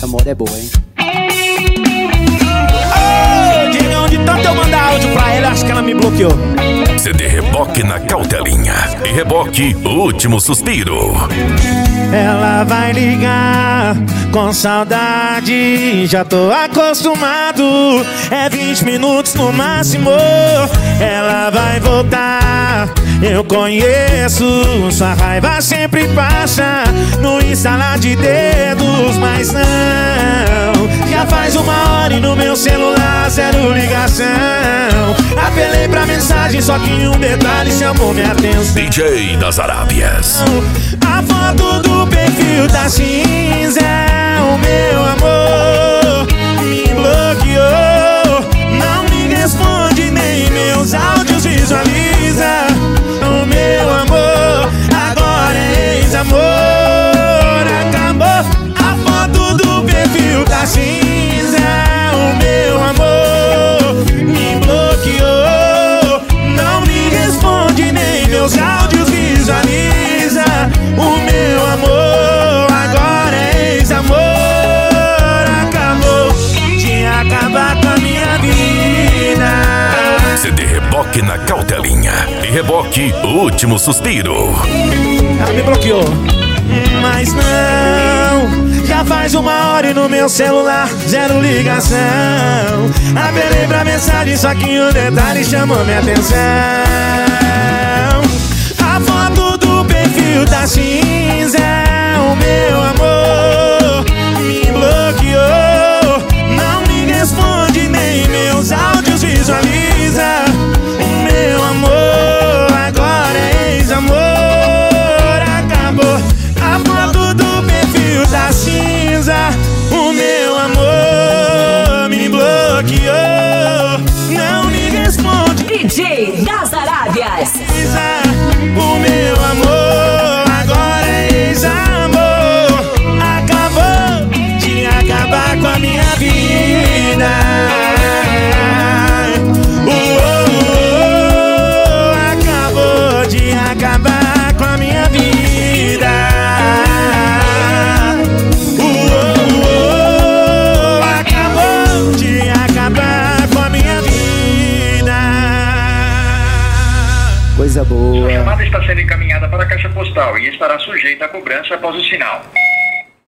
Essa moda é boa, hein? Digão, de tanto eu mandar áudio pra ela, acho que ela me bloqueou. CD Reboque na Cautelinha. E Reboque, o último suspiro. Ela vai ligar com saudade, já tô acostumado. É 20 minutos no máximo. Ela vai voltar, eu conheço. Sua raiva sempre passa no instalar de dedos. Mas não, já faz 1 hora e no meu celular zero ligação. Apelei pra mensagem, só que um detalhe chamou minha atenção. DJ das Arábias. A foto do perfil tá cinza. O meu amor me bloqueou. Não me responde, nem meus áudios visualiza. O meu amor agora é ex-amor. Acabou. A foto do perfil tá cinza. O meu amor me bloqueou. Não me responde, nem meus áudios visualiza. O meu amor agora é ex-amor. Acabou de acabar com a minha vida. CD Reboque na Cautelinha. E Reboque, o último suspiro. Ela me bloqueou. Mas não, já faz 1 hora e no meu celular zero ligação. Apelei pra mensagem, só que um detalhe chamou minha atenção. A foto do perfil tá cinza. O meu amor me bloqueou. Não me responde, nem meus áudios visualiza. O meu amor agora é ex-amor. Acabou. A foto do perfil tá cinza. O meu amor me bloqueou. Não me responde. DJ das Arábias. O meu amor agora é ex-amor. Acabou de acabar com a minha vida. Acabou de acabar com a minha vida. Acabou de acabar com a minha vida. Coisa boa. Sua chamada está sendo encaminhada para a caixa postal e estará sujeita a cobrança após o sinal.